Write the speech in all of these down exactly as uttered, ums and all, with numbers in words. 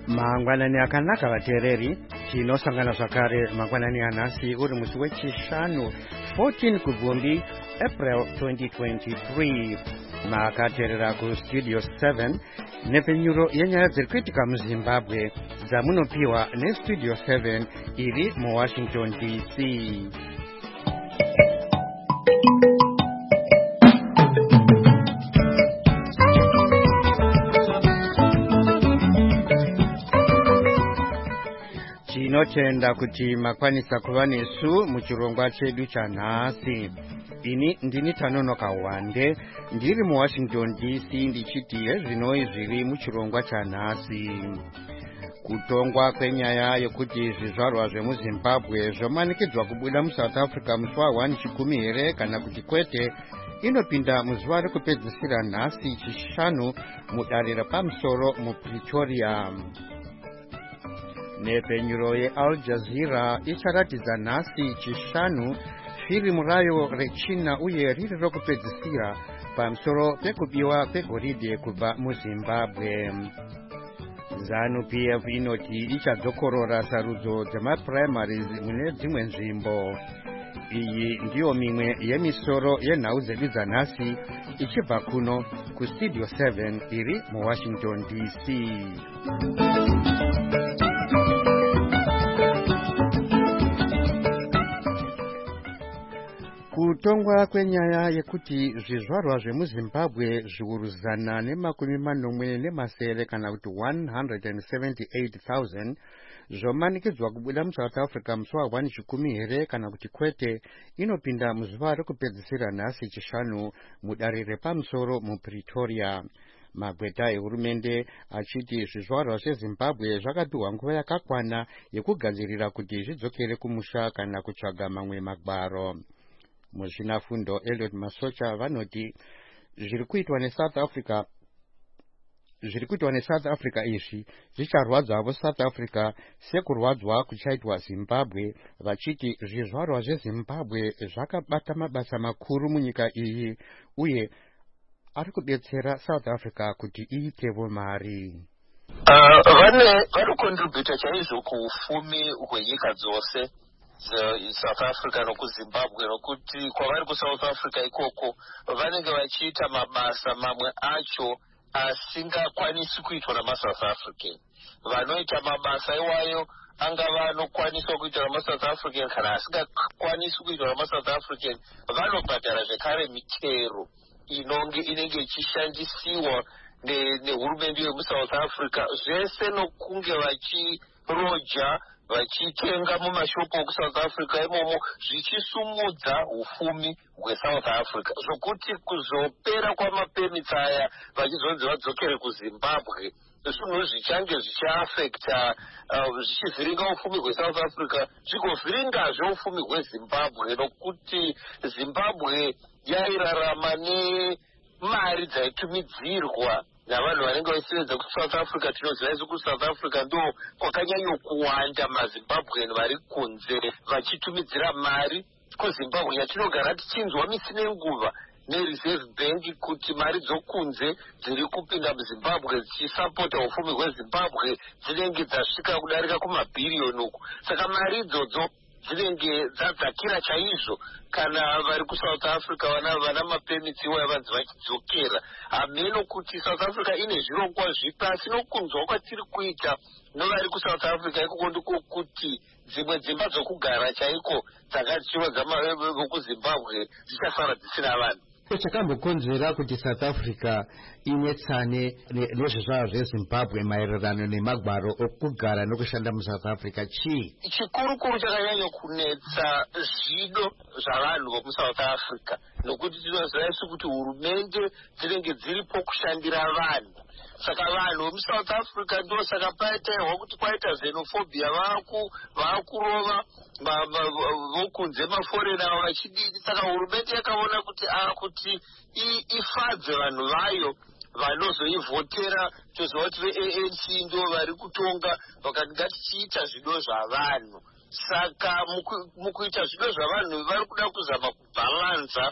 Mangwanani akanaka vateereri, tinosangana zvakare mangwanani anhasi uri musi wechishanu fourteen Kugumbi April twenty twenty-three. Makateerera kustudio seven nepenyuro yenyaya dziri kuitika muZimbabwe dzamunopiwa nestudio seven iri muWashington D C. Tinotenda kuti makwanisa kuva nesu muchirongwa chedu chanhasi. Ini ndini Tanonoka Wande ndiri muWashington D C ndichiti hezvinoi zviri muchirongwa chanhasi. Kutongwa kwenyaya yekuti zvizvarwa zvemuZimbabwe zvomanikidzwa kubuda muSouth Africa musi wa chikumi here kana kuti kwete inopinda muzuva rekupedzisira nhasi chishanu mudare repamusoro muPretoria. Nepenyuro yeAl Jazeera icharatidza nhasi chishanu firimu rayo rechina uye riri rokupedzisira pamusoro pekubiwa kwegoridhe kubva muZimbabwe. ZANU P F inoti ichadzokorora sarudzo dzemaprimaries mune dzimwe nzvimbo. Iyi ndiyo mimwe yemisoro yenhau dzedu dzanhasi ichibva kuno kustudio seven iri muWashington D C. Kutongwa kwenyaya yekuti zvizvarwa zvemuZimbabwe zviuru zana nemakumi manomwe nemasere kana kuti one hundred seventy-eight thousand zvomanikidzwa kubuda muSouth Africa musi wa chikumi here kana kuti kwete inopinda muzuva rekupedzisira nhasi chishanu mudare repamusoro muPretoria. Magweta ehurumende achiti zvizvarwa zveZimbabwe zvakapiwa nguva yakakwana yekugadzirira kuti zvidzokere kumusha kana kutsvaga mamwe magwaro. Muzvinafundo Elliot Masocha vanoti zviri kuitwa neSouth Africa zviri kuitwa neSouth Africa izvi zvicharwadzavo South Africa sekurwadzwa kuchaitwa Zimbabwe, vachiti zvizvarwa zveZimbabwe zvakabata mabasa makuru munyika iyi uye ari kudetsera South Africa kuti iitevo mari. Uh, vane varikontributa chaizvo kuufumi hwenyika dzose South Africa nokuZimbabwe nokuti kwavari kuSouth Africa ikoko vanenge vachiita mabasa mamwe acho asingakwanisi kuitwa namaSouth African. Vanoita mabasa iwayo angava anokwaniswa kuitwa namaSouth African kana asingakwanisi kuitwa namaSouth African vanobhadhara zvekare mitero inonge inenge ichishandisiwa nehurumende yemuSouth Africa zvese nokunge vachiroja vachitenga mumashopu okuSouth Africa imomo zvichisumudza ufumi hweSouth Africa zvokuti kuzopera kwamapemits aya vachizonzi vadzokere kuZimbabwe zvinhu zvichange zvichiafekta uh, zvichivhiringa ufumi hweSouth Africa zvigovhiringazve ufumi hweZimbabwe nokuti Zimbabwe yairarama nemari dzaitumidzirwa navanhu vanenge vachisevenza kuSouth Africa. Tinoziva isu kuSouth Africa ndo kwakanyanya kuwanda maZimbabwean vari kunze vachitumidzira mari kuZimbabwe yatinogara tichinzwa misi nenguva neReserve Bank kuti mari dzokunze dziri kupinda muZimbabwe dzichisapota ufumi hweZimbabwe dzinenge dzasvika kudarika kumabhiriyoni uku. Saka mari idzodzo dzinenge dzadzakira chaizvo kana vari kuSouth Africa vana vana mapemits iwaya vanzi vachidzokera. Hameno kuti South Africa ine zvirongwa zvipi asi nokunzwa kwatiri kuita novari kuSouth Africa ikoko ndiko kuti dzimwe dzimba dzokugara chaiko dzanga dzichirodza vokuZimbabwe dzichasara dzisina vanhu. Chakambokonzera kuti South Africa inetsane nezvizvarwa zveZimbabwe maererano nemagwaro okugara nokushanda muSouth Africa chii? Chikurukuru chakanyanya kunetsa zvido zvavanhu vomuSouth Africa nokuti tinoziva isu kuti hurumende dzinenge dziripo kushandira vanhu. Saka vanhu vomuSouth Africa ndo saka paitairwa kuti kwaita xenophobia vaakurova vokunze maforena vachidini. Saka hurumende yakaona kuti a kuti ifadze vanhu vayo vanozoivhotera. Toziva kuti veA N C ndo vari kutonga vakati ngatichiita zvido zvavanhu. Saka mukuita zvido zvavanhu vari kuda kuzama kubhalanza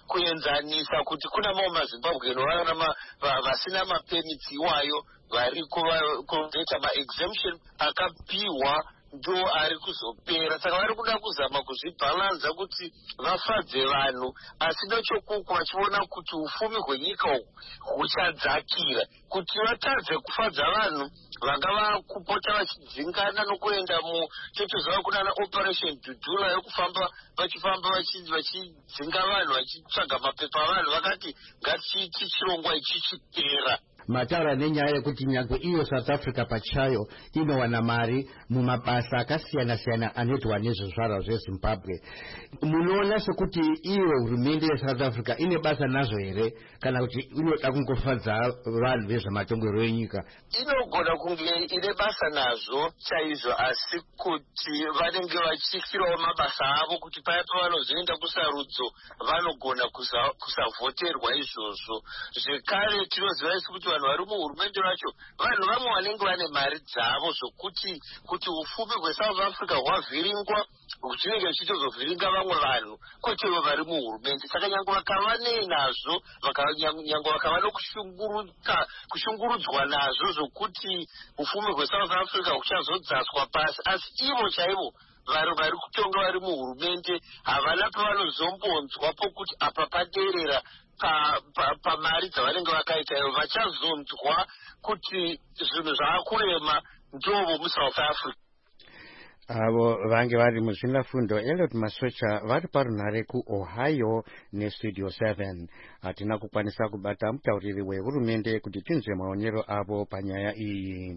kuenzanisa kuti kuna mamwe mazimbabwe vana vasina mapemitsi iwayo vari kuita maexemption akapiwa ndo ari kuzopera. Saka vari kuda kuzama kuzvibhalanza kuti vafadze vanhu, asi nechokuku vachiona kuti ufumi hwenyika uhu huchadzakira. Kuti vatadze kufadza vanhu vangava kupota vachidzingana nokuenda muchochoziva kunana operation Dudula yokufamba vachifamba vachidzinga vanhu vachitsvaga mapepa avanhu, vakati ngatichiiti chirongwa ichi chipera. Mataura nenyaya yekuti nyangwe iyo South Africa pachayo inowana mari mumabasa akasiyana-siyana anoitwa nezvizvarwa zveZimbabwe. Munoona sekuti iyo hurumende yeSouth Africa ine basa nazvo here kana kuti inoda kungofadza vanhu vezvematongero enyika? Inogona kunge ine basa nazvo chaizvo, asi kuti vanenge vachisikirawo mabasa avo kuti paya pavanozoenda kusarudzo vanogona kusavhoterwa izvozvo. Zvekare tinoziva isi kuti vanhu vari muhurumende vacho vanhu vamwe vanenge vane mari dzavo zvokuti kuti ufumi hweSouth Africa hwavhiringwa zvinenge zvichitozovhiringa vamwe vanhu kwete ivo vari muhurumende. Saka nyangwe vakava nezvo nyangwe vakava nokushungurudzwa nazvo zvokuti ufumi hweSouth Africa huchazodzaswa pasi, asi ivo chaivo vari vari kutonga vari muhurumende havana pavanozombonzwa pokuti apa paderera pamari dzavanenge vakaita ivo. Vachazonzwa kuti zvinhu zvaakurema ndovo muSouth Africa. Avo vange vari muzvinafundo Elliot Masocha vari parunhare kuOhio neStudio seven. Hatina kukwanisa kubata mutauriri wehurumende kuti tinzwe maonero avo panyaya iyi.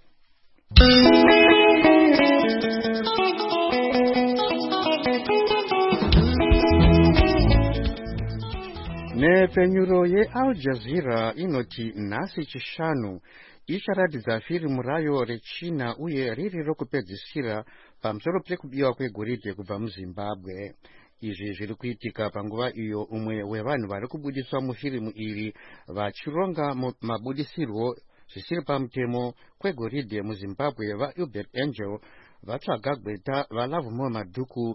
Nepfenyuro yeAl Jazeera inoti nhasi chishanu icharatidza firimu rayo rechina uye riri rokupedzisira pamusoro pekubiwa kwegoridhe kubva muZimbabwe. Izvi zviri kuitika panguva iyo umwe wevanhu vari kubudiswa mufirimu iri vachironga mabudisirwo zvisiri pamutemo kwegoridhe muZimbabwe vaUbert Angel vatsvaga gweta vaLovemore Madhuku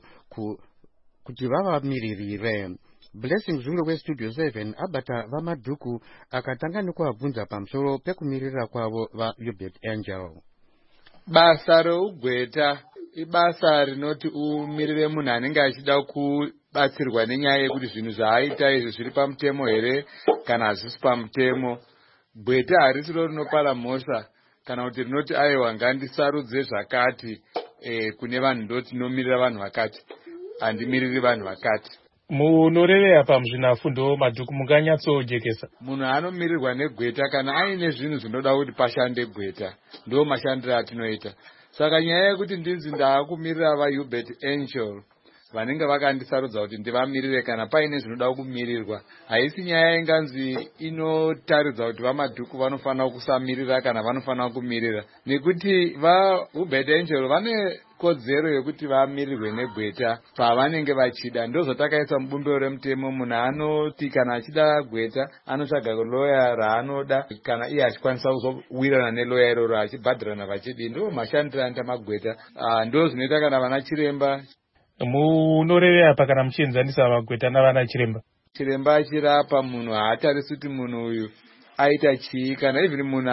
kuti vavamiririre. Blessing Zulu weStudio seven abata vaMadhuku akatanga nekuvabvunza pamusoro pekumirira kwavo vaUbert Angel. Basa reugweta ibasa rinoti umirire munhu anenge achida kubatsirwa nenyaya yekuti zvinhu zvaaita izvi zviri pamutemo here kana hazvisi pamutemo. Gweta harisiro rinopara mhosva kana kuti rinoti aiwa ngandisarudze zvakati e, kune vanhu ndoti nomirira vanhu vakati handimiriri vanhu vakati. Munoreveya pamuzvinafundo Madhuku munganyatsojekesa. Munhu anomirirwa negweta kana aine zvinhu zvinoda kuti pashande gweta, ndo mashandiro atinoita. Saka nyaya yekuti ndinzi ndaakumirira vaUbert Angel vanenge vakandisarudza kuti ndivamirire kana paine zvinoda kumirirwa, haisi nyaya inganzi inotaridza kuti vaMadhuku vanofanira kusamirira kana vanofanira kumirira, nekuti vaUbert Angel vane kodzero yekuti vamirirwe negweta pavanenge vachida. Ndozvatakaisa mubumbiro remutemo, munhu anoti kana achida gweta anotsvaga loya raanoda, kana iye achikwanisa kuzowirana neloya iroro achibhadharana vachidi. Ndo mashandiro anoita magweta. Ndo zvinoita kana vana chiremba. Munoreveya pa kana muchienzanisa magweta navana chiremba? Chiremba achirapa munhu haatarisi kuti munhu uyu aita chii, kana even munhu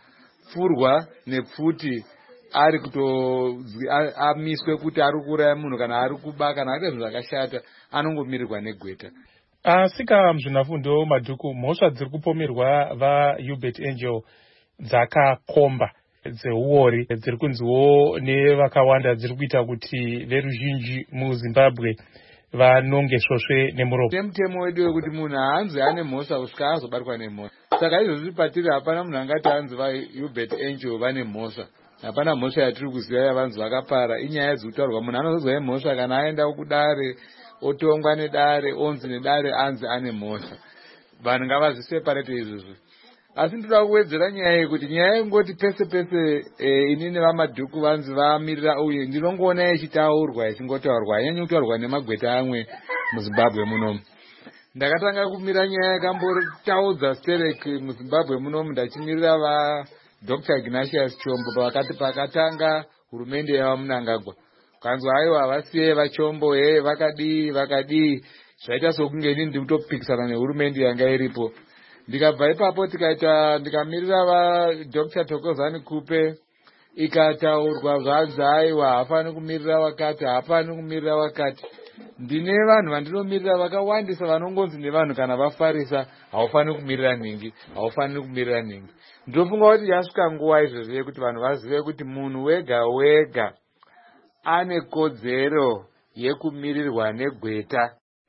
afurwa nepfuti ari kuto amiswe kuti ari kuuraya munhu kana ari kuba kana ari zvinhu zvakashata anongomirirwa negweta. Asika muzvinafundo Madhuku, mhosva dziri kupomerwa vaUbert Angel dzakakomba dzeuori dziri kunziwo nevakawanda dziri kuita kuti veruzhinji muZimbabwe vanonge svosve nemuromo. Temutemo wedu wekuti munhu haanzi ane mhosva kusvika azobatwa nemhosva. Saka izvozvi patiri hapana munhu angati anzi vaUbert Angel vane mhosva. Hapana mhosva yatiri kuziva yavanzi vakapara. Inyaya dzekutaurwa munhu anozozwa mhosva kana aenda kudare otongwa nedare onzi nedare anzi ane mhosva. Vanhu ngavazviseparate izvozvo. Asi ndoda kuwedzera nyaya yekuti nyaya yengoti pese pese e, inini vaMadhuku vanzi vamirira uye ndinongoona ichitaurwa ichingotaurwa hainyanya kutaurwa nemagweta amwe muZimbabwe munomu. Ndakatanga kumira nyaya yakambotaudza Sterek muZimbabwe munomu ndachimirira va Doctor Ignatius Chombo pakati pakatanga hurumende yava Mnangagwa. Kanzwa aiwa vasiye vaChombo he vakadii vakadii zvaita sokunge ini ndiri kutopikisana nehurumende yanga iripo. Ndikabva ipapo tikaita ndikamirira vaDr Thokozani Kupe, ikataurwa zvanzi aiwa hafani kumirira wakati, hafani kumirira wakati. Ndine vanhu vandinomirira vakawandisa vanongonzi nevanhu kana vafarisa haufani kumirira nhingi, haufani kumirira nhingi. Ndofunga kuti yasvika nguva izvozvo yekuti vanhu vazive kuti munhu wega wega ane kodzero yekumirirwa negweta.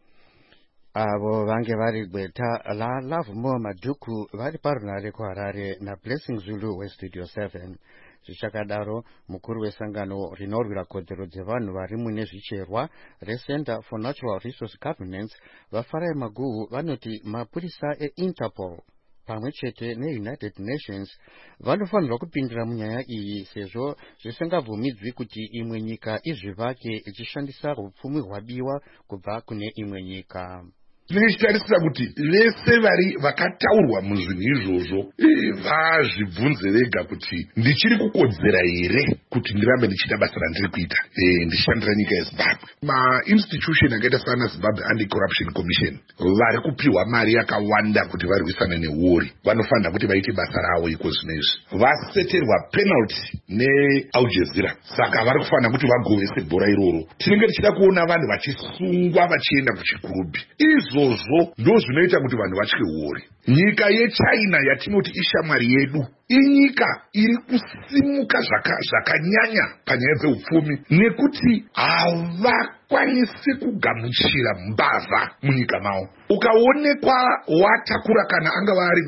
Avo vange vari gweta la Lavumo Madhuku vari parunare kuHarare naBlessing Zulu weStudio seven. Zvichakadaro mukuru wesangano rinorwira kodzero dzevanhu vari mune zvicherwa reCenter for Natural Resource Governance vaFarai Maguhu vanoti mapurisa eInterpol pamwe chete neUnited Nations vanofanirwa kupindira munyaya iyi sezvo zvisingabvumidzwi kuti imwe nyika izvivake ichishandisa upfumi hwabiwa kubva kune imwe nyika. Tinechitarisira kuti vese vari vakataurwa muzvinhu izvozvo vazvibvunze vega kuti ndichiri kukodzera here kuti ndirambe ndichita basa randiri kuita ndishandira nyika yeZimbabwe. Mainstitution akaita sana Zimbabwe Anti-Corruption Commission vari kupiwa mari yakawanda kuti varwisane nehuori vanofanira kuti vaite basa ravo iko zvinezvi. Vaseterwa penalty neAl Jazeera, saka vari kufanira kuti vagovese bhora iroro. Tinenge tichida kuona vanhu vachisungwa vachienda kuchikurubhi. Izvozvo ndo zvinoita kuti vanhu vatye huori. Nyika yeChina yatinoti ishamwari yedu inyika iri kusimuka zvakanyanya panyaya dzeupfumi nekuti havakwanisi kugamuchira mbavha munyika mavo. Ukaonekwa watakura kana anga vari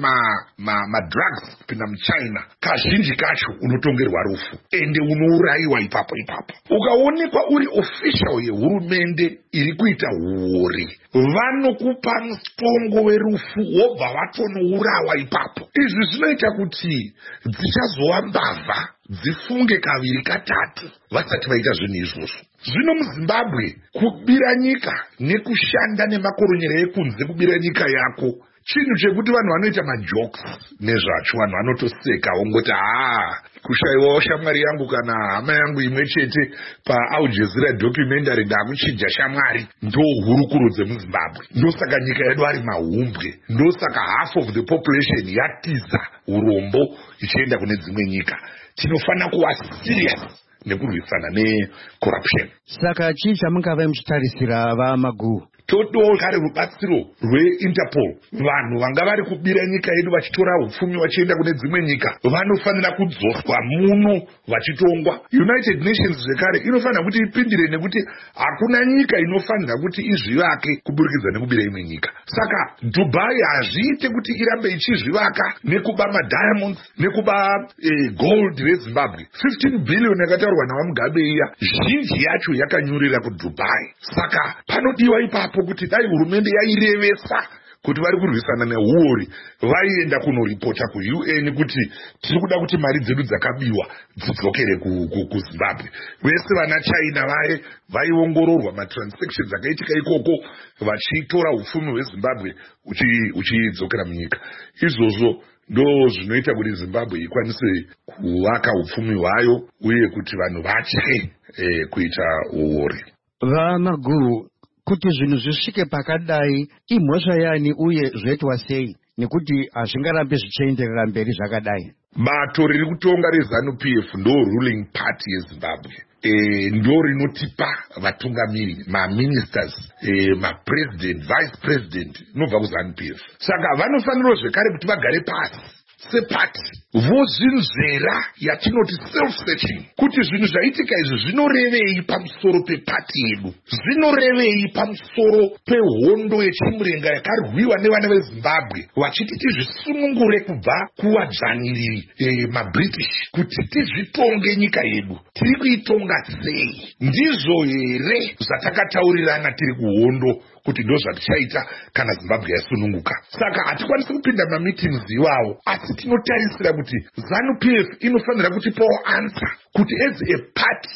madrugs ma, ma kupinda muChina, kazhinji kacho unotongerwa rufu ende unourayiwa ipapo ipapo. Ukaonekwa uri official yehurumende iri kuita huori, vanokupa mutongo werufu wobva vatonourawa ipapo. Izvi zvinoita kuti dzichazova mbavha dzifunge kaviri katatu vasati vaita zvinhu izvozvo. Zvino muZimbabwe kubira nyika nekushanda nemakoronyero ekunze kubira nyika yako chinhu chekuti vanhu vanoita majokes nezvacho, vanhu vanotoseka ongoti haa kushayiwawo shamwari yangu kana hama yangu imwe chete paAl Jazeera documentary ndakuchija shamwari. Ndo hurukuro dzemuZimbabwe, ndosaka nyika yedu ari mahumbwe, ndosaka half of the population yatiza urombo ichienda kune dzimwe nyika. Tinofanira kuva serious nekurwisana necorruption. Saka chii chamungave muchitarisira vaMaguhu? Todawo kare rubatsiro rweInterpol. Vanhu vanga vari kubira nyika yedu vachitora upfumi vachienda kune dzimwe nyika vanofanira kudzoswa muno vachitongwa. United Nations zvekare inofanira kuti ipindire nekuti hakuna nyika inofanira kuti izvivake kuburikidza nekubira imwe nyika. Saka Dubai hazviite kuti irambe ichizvivaka nekuba madiamonds nekuba eh, gold reZimbabwe. fifteen billion yakataurwa navaMugabe iya zhinji yacho yakanyurira kuDubai. Saka panodiwa ipapo kuti dai hurumende yairevesa kuti vari kurwisana nehuori vaienda kunoripota kuU N kuti tiri kuda kuti mari dzedu dzakabiwa dzidzokere kuZimbabwe. Vese vana China vaye vaiongororwa matransactions akaitika ikoko vachitora upfumi hweZimbabwe uchidzokera munyika. Izvozvo ndo zvinoita kuti Zimbabwe ikwanise kuvaka upfumi hwayo uye kuti vanhu vatye eh, kuita huori. VaMaguhu, kuti zvinhu zvisvike pakadai imhosva yani uye zvoitwa sei nekuti hazvingarambe zvichienderera mberi zvakadai? Bato riri kutonga reZanu P F ndo ruling party yeZimbabwe. E, ndo rinotipa vatungamiri maministers, e, mapresident, vice president nobva kuZanu P F. Saka vanofanira zvekare kuti vagare pasi sepati vozvinzvera yatinoti self-searching kuti zvinhu zvaitika izvi zvinorevei pamusoro pepati yedu, zvinorevei pamusoro pehondo yechimurenga yakarwiwa nevana veZimbabwe vachiti tizvisunungure kubva kuvadzvaniriri e, maBritish kuti tizvitonge nyika yedu. Tiri kuitonga sei? Ndizvo here zvatakataurirana tiri kuhondo kuti ndo zvatichaita kana Zimbabwe yasununguka. Saka hatikwanisi kupinda mameetings iwawo, asi tinotarisira kuti ZANU P F inofanira kutipawo answer kuti as a party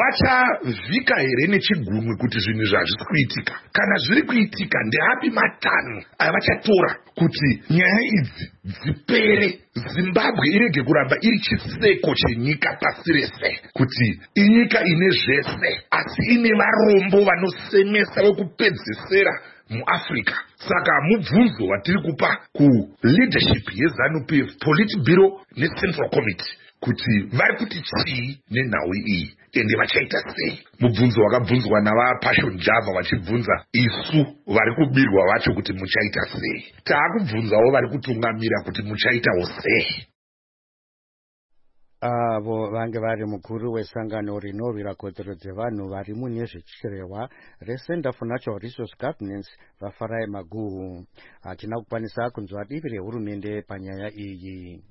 vachavhika here nechigumwe kuti zvinhu zvazvisi kuitika. Kana zviri kuitika ndeapi matanho avachatora kuti nyaya idzi dzipere, Zimbabwe irege kuramba iri chiseko chenyika pasi rese, kuti inyika ine zvese asi ine varombo vanosemesa vekupedzisira muAfrica. Saka mubvunzo watiri kupa kuleadership yeZANU P F, Politburo neCentral Committee kuti vari kuti chii nenhau iyi ende vachaita sei. Mubvunzo wakabvunzwa navaPassion Java vachibvunza isu vari kubirwa vacho kuti muchaita sei. Taakubvunzawo vari kutungamira kuti muchaitawo sei. avo vange vari mukuru wesangano rinorwira kodzero dzevanhu vari mune zvechirewa reCenter for Natural Resource Governance vaFarai Maguhu. Hatina kukwanisa kunzwa divi rehurumende panyaya iyi.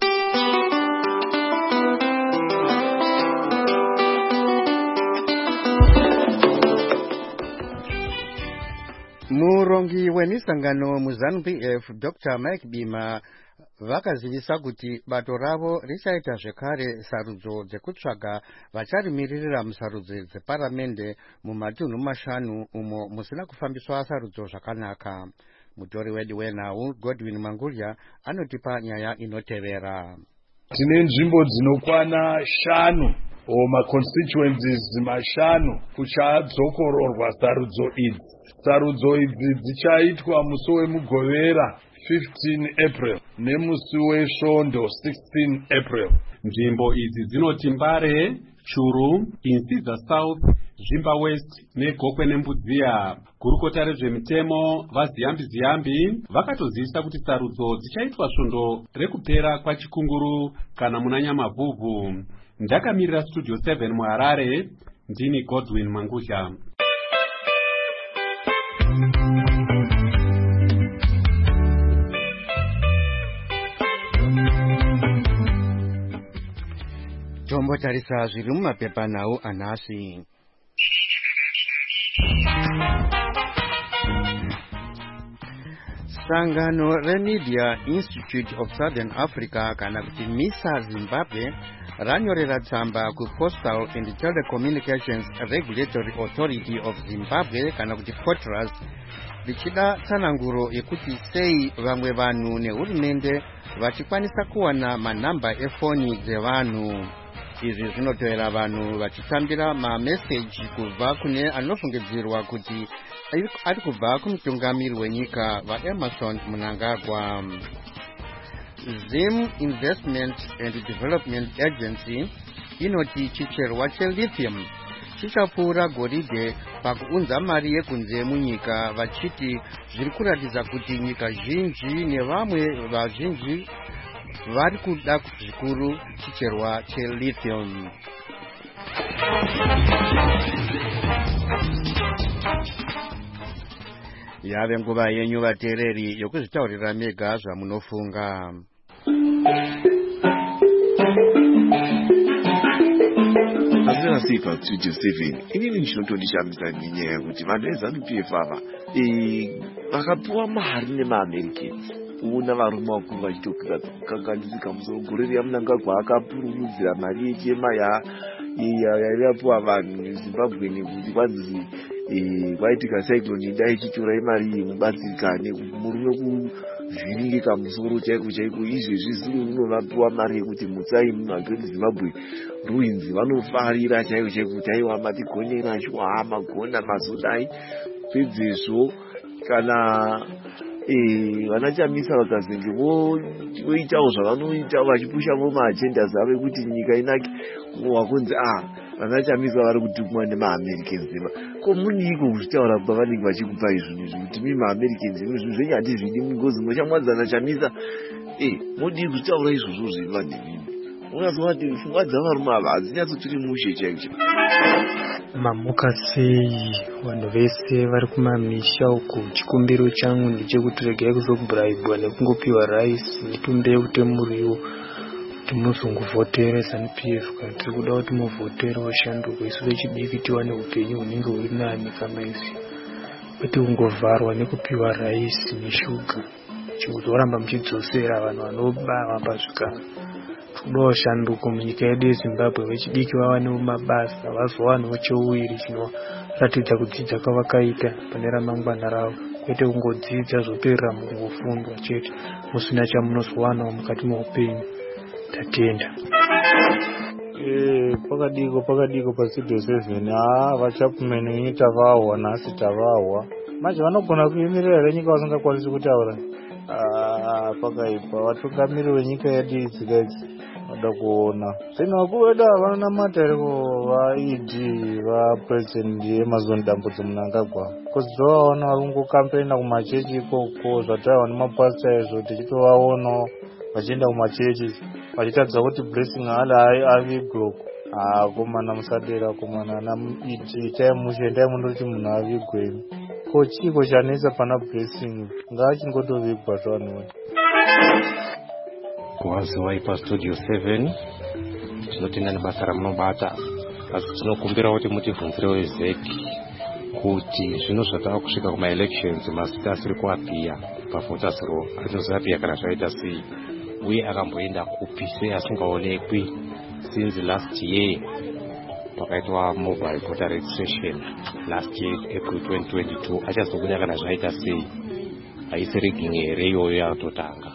Murongi wemisangano muZANU P F Doctor Mike Bima vakazivisa kuti bato ravo richaita zvekare sarudzo dzekutsvaga vacharimirira musarudzo dzeparamende mumatunhu mashanu umo musina kufambiswa sarudzo zvakanaka. Mutori wedu wenhau Godwin Mangulya anotipa nyaya inotevera. Tine nzvimbo dzinokwana shanu o maconstituencies mashanu kuchadzokororwa sarudzo idzi. Sarudzo idzi dzichaitwa musi wemugovera fifteen April nemusi wesvondo sixteen April. Nzvimbo idzi dzinoti Mbare, Churu, Insiza South, Zvimba West neGokwe neMbudziya. Gurukota rezvemitemo vaZiyambi Ziyambi vakatozivisa kuti sarudzo dzichaitwa svondo rekupera kwachikunguru kana muna Nyamavhuvhu. Ndakamirira Studio seven muHarare, ndini Godwin Mangusha. Tombo tarisa zviri mumapepa nawo anhasi. Sangano reMedia Institute of Southern Africa kana kuti MISA Zimbabwe ranyorera tsamba kuPostal and Telecommunications Regulatory Authority of Zimbabwe kana kuti POTRAZ vichida tsananguro yekuti sei vamwe vanhu nehurumende vachikwanisa kuwana manhamba efoni dzevanhu. Izvi zvinotoera vanhu vachitambira mameseji kubva kune anofungidzirwa kuti ari kubva kumutungamiri wenyika vaEmerson Mnangagwa. Zim Investment and Development Agency inoti chicherwa chelithium chichapfuura goridhe pakuunza mari yekunze munyika, vachiti zviri kuratidza kuti nyika zhinji nevamwe vazhinji vari kuda zvikuru chicherwa chelithium. Yave nguva yenyu vateereri yokuzvitaurira mega zvamunofunga. Azina sifa Studio seven. Inini ndinotondishamisa nenyaya yekuti vanhu veZANU P F ava vakapiwa mari nemaAmericans. Una varume vakuru vachitokwira kukanganisika musoro. Gore riya Mnangagwa akapurumudzira mari yechema yairapiwa vanhu veZimbabwe nekuti kwanzi kwaitika cyclone idai ichitora imari iyi mubatsirikane murume kuvhiringika musoro chaiko chaiko. Izvezvi zuro unovapiwa mari yekuti mutsai mumagreat Zimbabwe ruins vanofarira chaiko chaiko kuti aiwa matigonyera shwa magona mazodai pedzezvo kana Eh, vanachamisa vakazenge voitawo zvavanoita vachipushawo maagendas avo ekuti nyika inake wakunzi ah vanachamisa vari kutumwa nemaAmericans eva. Ko muniko kuzvitaura pavanenge vachikupai zvinhu izvi kuti mi maAmericans ino zvinhu zvenyu handizvidi mungozi moshamwadzana chamisa eh modii kuzvitaura izvozvo zvevandivini. Unazwa kuti pfungwa dzavarume ava hadzinyatsotori mushe chaizvo. Mamuka sei vanhu vese vari kumamisha uku. Chikumbiro changu ndechekuti regai kuzobhuraibwa nekungopiwa raisi mitumbe yekuti muriwo kuti muzongovhotera ZANU P F kana tiri kuda kuti muvhotera washanduka isu vechidiki tiwane upenyu hunenge huri nani kama izvi, kwete kungovharwa nekupiwa raisi neshuga chikuzoramba muchidzosera vanhu vanobava pazvikara. Kudawo shanduko munyika yedu yeZimbabwe vechidiki vawanewo mabasa vazowanawo cheuwiri chinoratidza kudzidza kwavakaita pane ramangwana ravo, kwete kungodzidza zvoperera mukungofundwa chete musina chamunozowanawo mukati meupenyu. Tatenda. Eh, pakadiko pakadiko paStudio seven. Ah, vachapumene tavawa nhasi tavawa manje vanogona kuimirira here nyika vasingakwanisi kutaura. Pakaipa vatungamiriri venyika yedu idzika idzi vada kuona zvino vakuru vedu ava vanonamata here vaidi vapurezidendi Emmerson Dambudzo Mnangagwa kuzovaona vakungokampena kumachechi ikoko zvataiwa nemapasita izvo tichitovaonawo vachienda kumachechi vachitadza kuti blessing haali avigwe. Komana musadera komana itai mushe ndai munoti munhu avigwe ko chiko chanetsa pana blessing ngaachingotovigwa zvanhu. Kuwaziwa ipa studio seven tinotenda nebasa ramunobata asi tinokumbira kuti mutivhunzirewo zeki kuti zvino zvatava kusvika kumaelections mazita asiri kuapiya pavoters roll atinozoapiya kana zvaita sei uye akamboenda kupi sei asingaonekwi since last year pakaitwa mobile voter registration last year April twenty twenty-two achazobuda kana zvaita sei haisi rigging here iyoyo yakatotanga.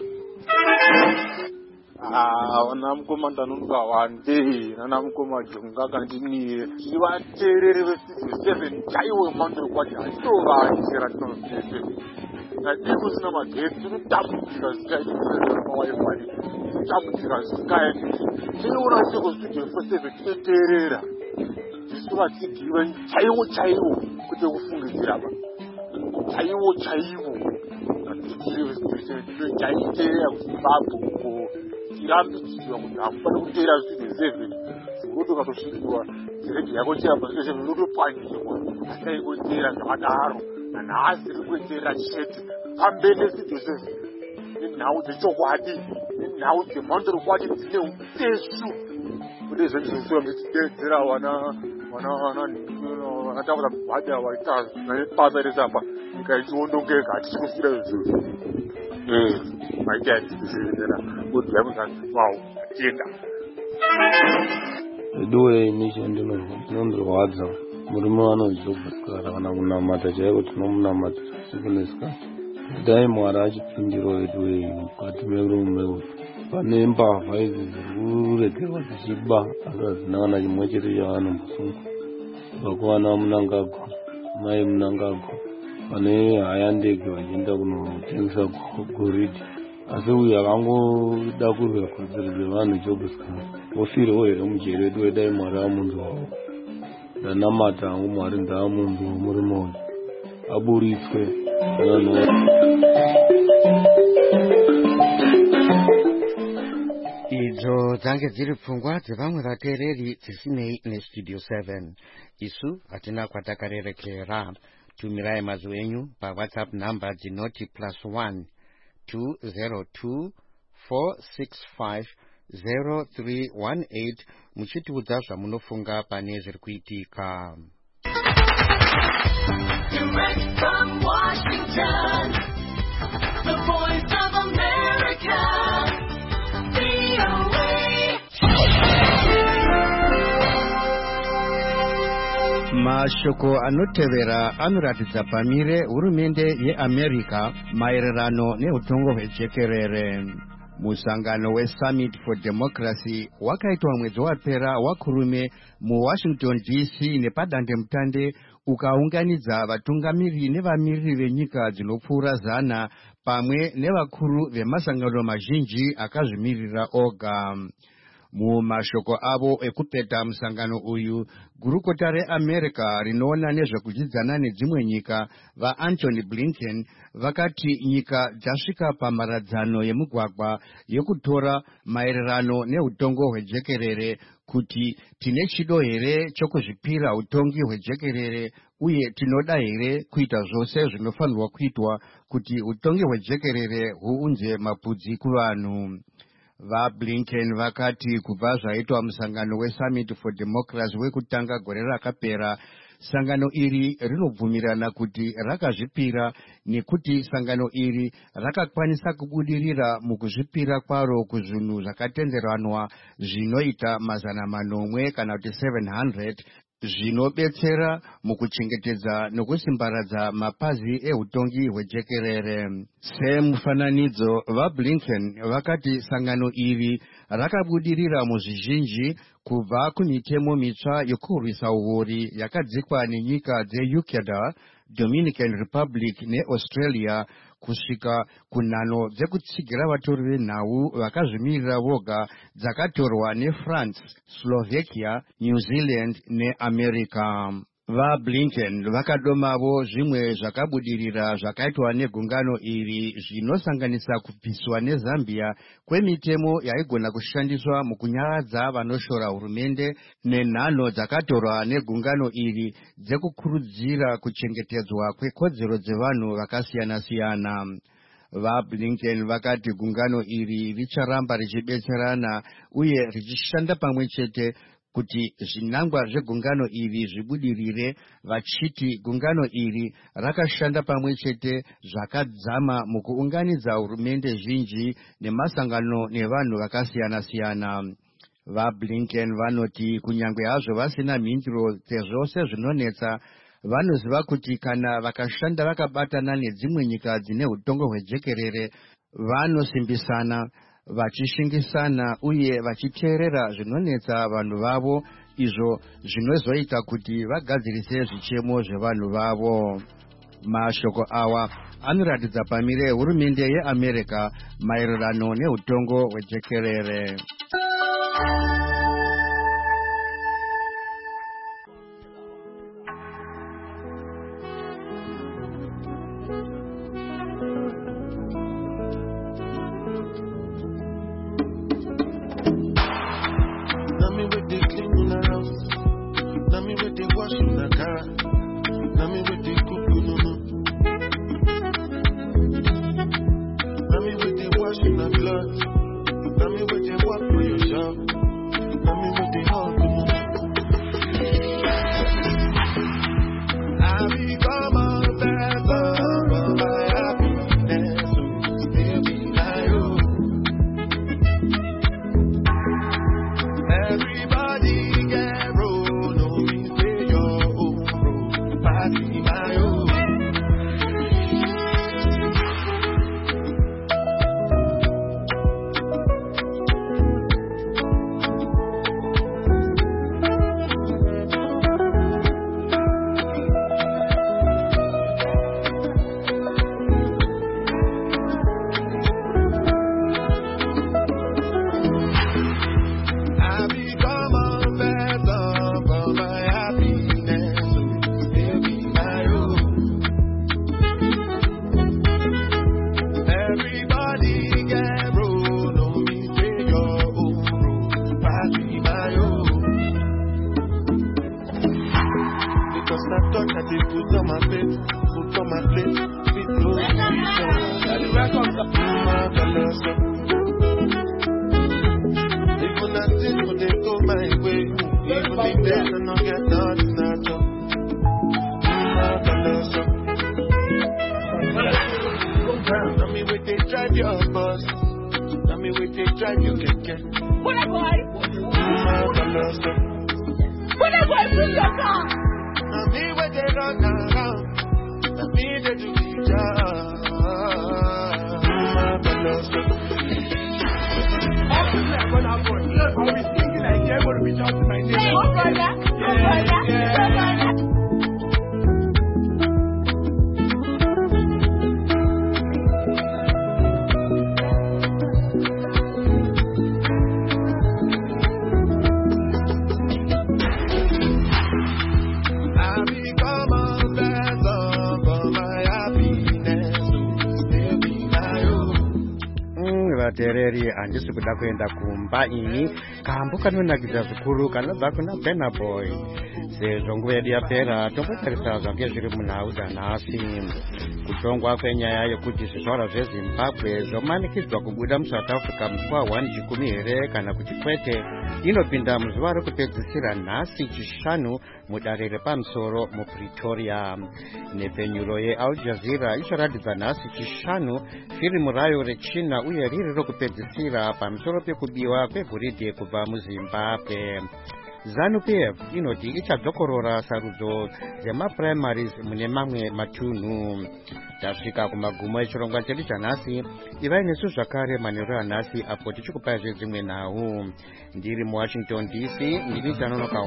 Vana mukoma ndanonoka wande nana mukoma jonga kandiniye chivateereri vesizo seven chaiwe mandiri kwati hachitovanjira tinoseven nadii kusina magetsi tinotambudzika zikaitira mawifi tinotambudzika zikaiti tinoona seko studio four seven tinoteerera isu vatsigive chaiwo chaiwo kuti kufungidzira pa chaiwo chaiwo vatsigive studio chaiteerera kuzimbabwe uko tirambidzwa kuti hamufani kuteera studio seven zikuti ukatosvikiwa ziredio yako chiramba studio seven unotopanyiwa asai kuteera zvakadaro nanhasi iri kuteera chete pambene studio seven nenhau dzechokwadi nenhau dzemhando rokwadi dzine utesu kuti izvo ndizvosiwa ndichiteedzera wana wana vanataura mubhadha vaita basa resapa nyika ichiondongeka hatichikusira izvozvo maita yatichizeera kuti yamuzanzi wavo atienda iduwe inisho ndinondirwadza murume vanozvogara kana kunamata chaiko tinomunamata sikuneska dai mwari achipindiro iduwe mukati merume uyu pane mbavha idzi ziri kuregerwa dzichiba asi hadzina kana chimwe chete chavanomusunga vakuvana Mnangagwa mai Mnangagwa pane haya ndege vachienda kunotengesa goridhe asi uyu akangoda kurwira kodzero dzevanhu jobska ofirewo here mujeri wedu wedai mwari amunzi wavo ndanamata hangu mwari ndaamunzi womurume uyu aburitswe vanhu. Idzo dzange dziri pfungwa dzevamwe vateereri dzisinei nestudio seven. Isu hatina kwatakarerekera. Tumirai mazwi enyu pawhatsapp namba dzinoti plus one two zero two four six five zero three one eight muchitiudza zvamunofunga pane zviri kuitika. Direct from Washington, the voice of America, V O A. Mashoko anotevera anoratidza pamire hurumende yeAmerica maererano neutongo hwejekerere. Musangano weSummit for Democracy wakaitwa mwedzi wapera wakurume muWashington D C nepadandemutande ukaunganidza vatungamiriri nevamiriri venyika dzinopfuura zana pamwe nevakuru vemasangano mazhinji akazvimirira oga. Mumashoko avo ekupeta musangano uyu, gurukota reAmerica rinoona nezvekudyidzana nedzimwe nyika vaAntony Blinken vakati nyika dzasvika pamharadzano yemugwagwa yekutora maererano neutongo hwejekerere kuti tine chido here chokuzvipira utongi hwejekerere uye tinoda here kuita zvose zvinofanirwa kuitwa kuti utongi hwejekerere huunze mapudzi kuvanhu. VaBlinken vakati kubva zvaitwa musangano weSummit for Democracy wekutanga gore rakapera, sangano iri rinobvumirana kuti rakazvipira nekuti sangano iri rakakwanisa kubudirira mukuzvipira kwaro kuzvinhu zvakatenderanwa zvinoita mazana manomwe kana kuti seven hundred zvinobetsera mukuchengetedza nokusimbaradza mapazi eutongi hwejekerere. Semufananidzo, vaBlinken vakati sangano iri rakabudirira muzvizhinji kubva kumitemo mitsva yokurwisa uori yakadzikwa nenyika dzeUKADA Dominican Republic neAustralia kusvika kunhano dzekutsigira vatori venhau vakazvimirira voga dzakatorwa neFrance, Slovakia, New Zealand neAmerica. VaBlinken vakadomavo zvimwe zvakabudirira zvakaitwa negungano iri zvinosanganisa kubviswa neZambia kwemitemo yaigona kushandiswa mukunyaradza vanoshora hurumende nenhano dzakatorwa negungano iri dzekukurudzira kuchengetedzwa kwekodzero dzevanhu vakasiyana-siyana. VaBlinken vakati gungano iri richaramba richibetserana uye richishanda pamwe chete kuti zvinangwa zvegungano iri zvibudirire, vachiti gungano iri rakashanda pamwe chete zvakadzama mukuunganidza hurumende zhinji nemasangano nevanhu vakasiyana-siyana. VaBlinken vanoti kunyange hazvo vasina mhinduro dzezvose zvinonetsa, vanoziva kuti kana vakashanda vakabatana nedzimwe nyika dzine utongo hwejekerere, vanosimbisana vachishingisana uye vachiteerera zvinonetsa vanhu vavo, izvo zvinozoita kuti vagadzirise zvichemo zvevanhu vavo. Mashoko awa anoratidza pamire yehurumende yeAmerica maererano neutongo hwejekerere. Tereri handisi kuda kuenda kumba ini kambo kanonakidza zvikuru kanobva kuna Burna Boy. Sezvo nguva yedu yapera tombotarisa zvange zviri munhau dzanhasi. Kutongwa kwenyaya yekuti zvizvarwa zveZimbabwe zvomanikidzwa kubuda muSouth Africa musi wawani chikumi here kana kuti kwete, inopinda muzuva rekupedzisira nhasi chishanu mudare repamusoro muPretoria. Nepfenyuro yeAl Jazeera icharatidza nhasi chishanu firimu rayo rechina uye riri rokupedzisira pamusoro pekubiwa kwegoridhe kubva muZimbabwe. ZANU-P F inoti ichadzokorora sarudzo dzemaprimaries mune mamwe matunhu. Tasvika kumagumo echirongwa chedu chanhasi. Ivai nesu zvakare manheru anhasi apo tichikupai dzimwe nhau. Ndiri muWashington D C ndini Tanonoka